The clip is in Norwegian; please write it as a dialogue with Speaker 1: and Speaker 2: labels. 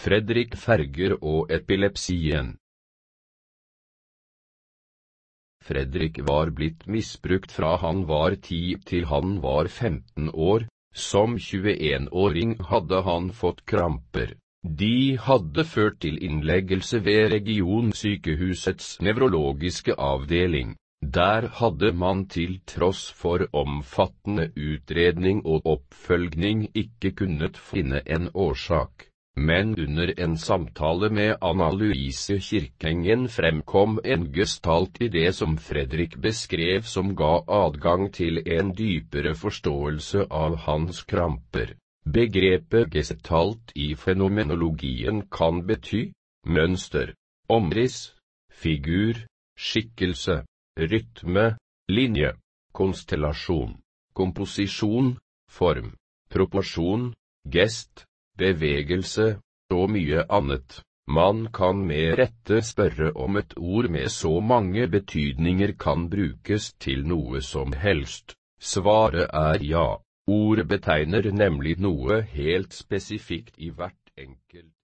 Speaker 1: Fredrik Ferger og epilepsien. Fredrik var blitt misbrukt fra han var 10 til han var 15 år. Som 21-åring hadde han fått kramper. De hadde ført til innleggelse ved regionsykehusets nevrologiske avdeling. Der hadde man til tross for omfattende utredning og oppfølging ikke kunnet finne en årsak. Men under en samtale med Anna Louise Kirkengen fremkom en gestalt i det som Fredrik beskrev som ga adgang til en dypere forståelse av hans kramper. Begrepet gestalt i fenomenologien kan bety mønster, omriss, figur, skikkelse, rytme, linje, konstellasjon, komposisjon, form, proporsjon, gest, bevegelse, og mye annet. Man kan med rette spørre om et ord med så mange betydninger kan brukes til noe som helst. Svaret er ja. Ord betegner nemlig noe helt spesifikt i hvert enkelt